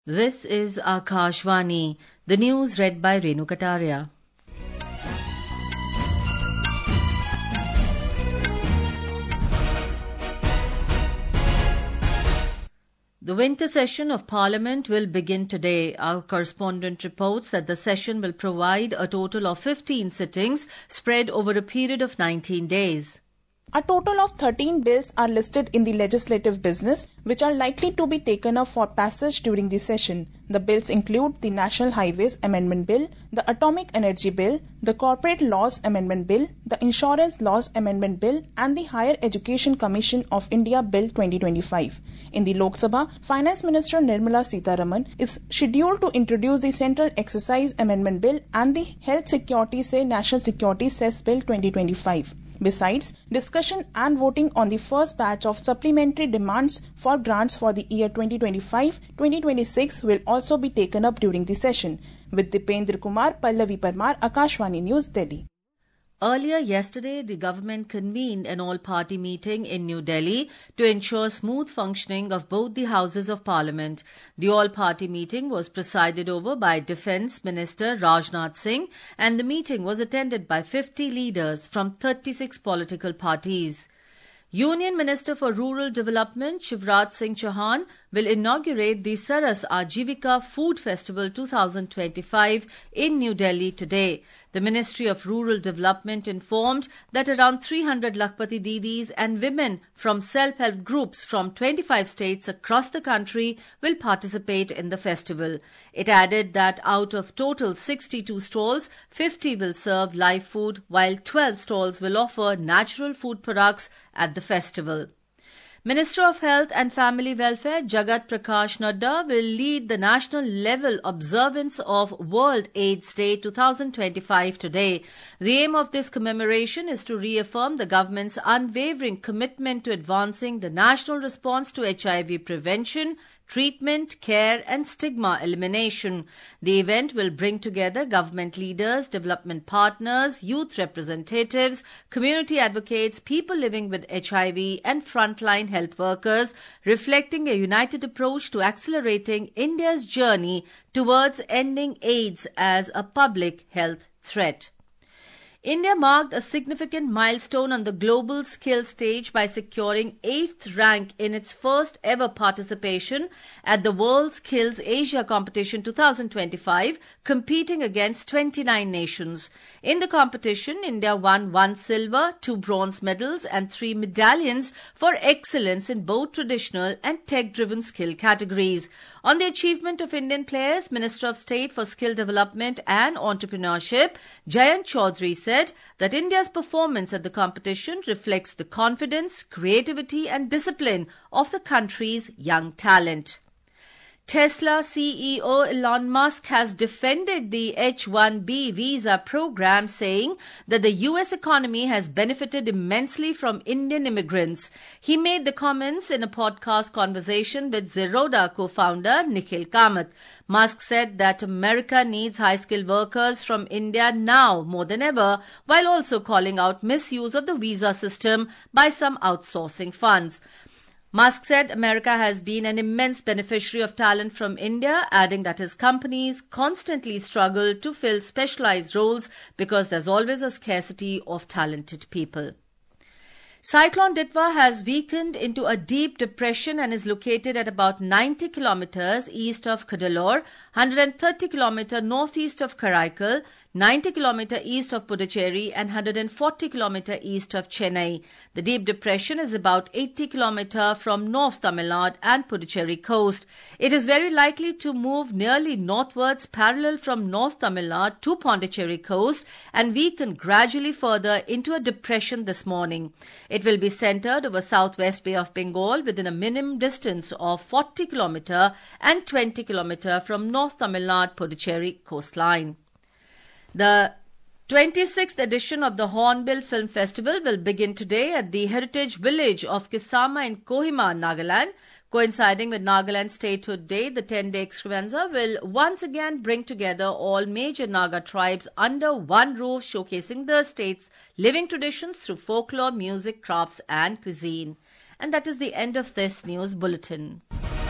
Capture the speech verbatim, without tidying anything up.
This is Akashvani, the news read by Renu Kataria. The winter session of Parliament will begin today. Our correspondent reports that the session will provide a total of fifteen sittings spread over a period of nineteen days. A total of thirteen bills are listed in the legislative business, which are likely to be taken up for passage during the session. The bills include the National Highways Amendment Bill, the Atomic Energy Bill, the Corporate Laws Amendment Bill, the Insurance Laws Amendment Bill, and the Higher Education Commission of India Bill twenty twenty-five. In the Lok Sabha, Finance Minister Nirmala Sitharaman is scheduled to introduce the Central Exercise Amendment Bill and the Health Security Say National Security Cess Bill twenty twenty-five. Besides, discussion and voting on the first batch of supplementary demands for grants for the year twenty twenty-five twenty twenty-six will also be taken up during the session. With Dipendra Kumar, Pallavi Parmar, Akashvani News, Delhi. Earlier yesterday, the government convened an all-party meeting in New Delhi to ensure smooth functioning of both the Houses of Parliament. The all-party meeting was presided over by Defence Minister Rajnath Singh, and the meeting was attended by fifty leaders from thirty-six political parties. Union Minister for Rural Development Shivraj Singh Chauhan will inaugurate the Saras Ajivika Food Festival twenty twenty-five in New Delhi today. The Ministry of Rural Development informed that around three hundred Lakhpati Didis and women from self-help groups from twenty-five states across the country will participate in the festival. It added that out of total sixty-two stalls, fifty will serve live food, while twelve stalls will offer natural food products at the festival. Minister of Health and Family Welfare Jagat Prakash Nadda will lead the national level observance of World AIDS Day twenty twenty-five today. The aim of this commemoration is to reaffirm the government's unwavering commitment to advancing the national response to H I V prevention, treatment, care and stigma elimination. The event will bring together government leaders, development partners, youth representatives, community advocates, people living with H I V and frontline health workers, reflecting a united approach to accelerating India's journey towards ending AIDS as a public health threat. India marked a significant milestone on the global skills stage by securing eighth rank in its first ever participation at the World Skills Asia Competition twenty twenty-five, competing against twenty-nine nations. In the competition, India won one silver, two bronze medals and three medallions for excellence in both traditional and tech-driven skill categories. On the achievement of Indian players, Minister of State for Skill Development and Entrepreneurship Jayant Chaudhary said said that India's performance at the competition reflects the confidence, creativity and discipline of the country's young talent. Tesla C E O Elon Musk has defended the H one B visa program, saying that the U S economy has benefited immensely from Indian immigrants. He made the comments in a podcast conversation with Zerodha co-founder Nikhil Kamath. Musk said that America needs high-skilled workers from India now more than ever, while also calling out misuse of the visa system by some outsourcing funds. Musk said America has been an immense beneficiary of talent from India, adding that his companies constantly struggle to fill specialized roles because there's always a scarcity of talented people. Cyclone Ditwa has weakened into a deep depression and is located at about ninety kilometers east of Cuddalore, one hundred thirty kilometers northeast of Karaikal, ninety kilometers east of Puducherry and one hundred forty kilometers east of Chennai. The deep depression is about eighty kilometers from North Tamil Nadu and Puducherry coast. It is very likely to move nearly northwards parallel from North Tamil Nadu to Pondicherry coast and weaken gradually further into a depression this morning. It will be centred over southwest Bay of Bengal within a minimum distance of forty kilometers and twenty kilometers from North Tamil Nadu Puducherry coastline. The twenty-sixth edition of the Hornbill Film Festival will begin today at the heritage village of Kisama in Kohima, Nagaland. Coinciding with Nagaland Statehood Day, the ten-day extravaganza will once again bring together all major Naga tribes under one roof, showcasing the state's living traditions through folklore, music, crafts and cuisine. And that is the end of this news bulletin.